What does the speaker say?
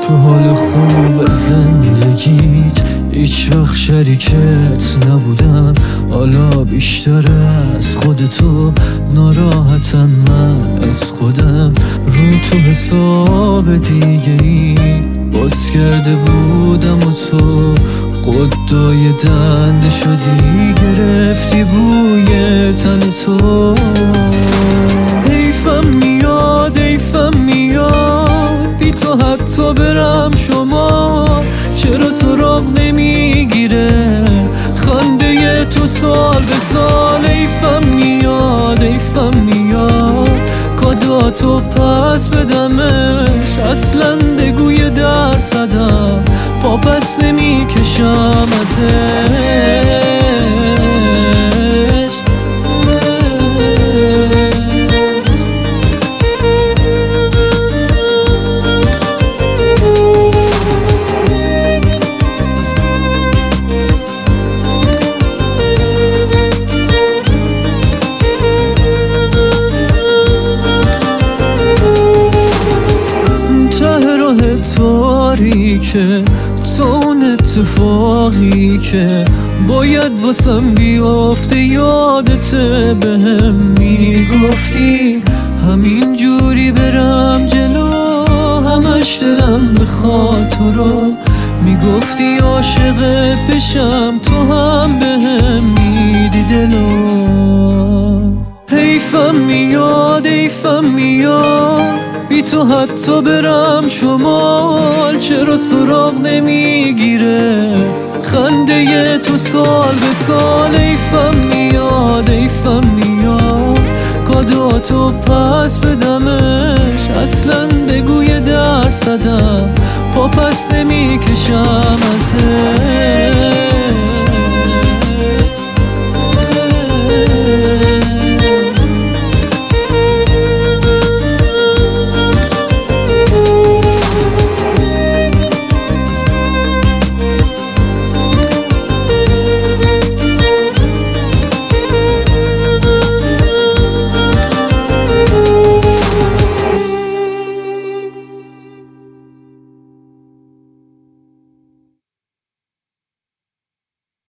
تو حال خوب زندگیت هیچ وقت شریکت نبودم، حالا بیشتر از خودتو ناراحتم من از خودم. رو تو حساب دیگه ای باز کرده بودم و تو قدای دنده شدی، گرفتی بوی تن تو. حیفم میاد بی تو حتی برم شمال، چرا سراغ نمیگیره خنده تو سال به سال. حیفم میاد کاداتو پس بدمش، اصلا بگوی درصدم پا پس نمیکشم ازش. تاریکه تو اون اتفاقی که باید واسم بیافته، یادت بهم میگفتی همین جوری برم جلو، همش دلم بخواد تو رو میگفتی عاشقت بشم، تو هم بهم میدی دلو. حیفم میاد بی تو حتی برم شمال، چرا سراغ نمیگیره خنده تو سال به سال. حیفم میاد کاداتو پس بدمش، اصلا بگوی درصدم پا پس نمیکشم ازش.